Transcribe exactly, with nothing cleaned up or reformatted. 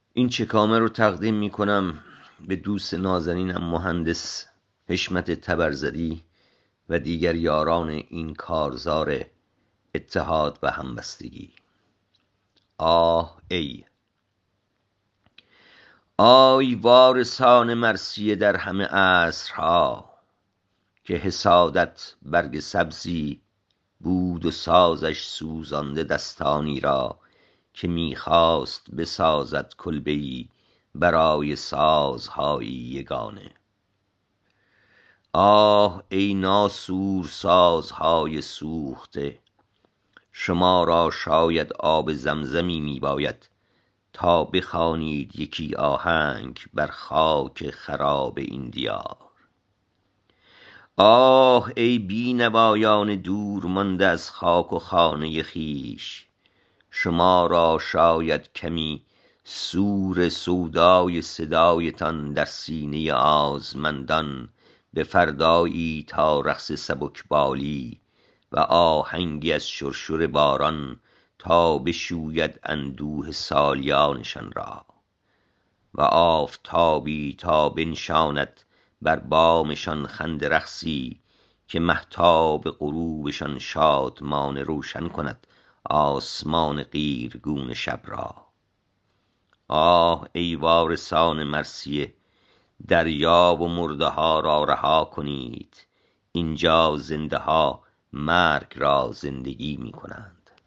این چکامه رو تقدیم می کنم به دوست نازنینم مهندس حشمت تبرزدی و دیگر یاران این کارزار اتحاد و همبستگی. آه ای آی وارثان مرثیه در همه عصرها، که حسادت برگ سبزی بود و سازش سوزانده دستانی را که میخواست بسازد کلبه‌ای برای سازهایی یگانه. آه ای ناسور سازهای سوخته، شما را شاید آب زمزمی میباید تا بخوانید یکی آهنگ بر خاک خراب این دیار. آه ای بینوایان دور مانده از خاک و خانه خویش، شما را شاید کمی سور سودای صدایتان در سینه آزمندان به فردایی تا رقص سبکبالی و آهنگی از شرشر باران تا بشوید اندوه سالیانشان را، و آفتابی تا بنشاند بر بامشان خنده رقصی که مهتاب غروبشان شادمانه روشن کند آسمان قیرگون شب را. آه ای وارثان مرثیه، دریا و مرده ها را رها کنید، اینجا زنده ها مرگ را زندگی می کنند.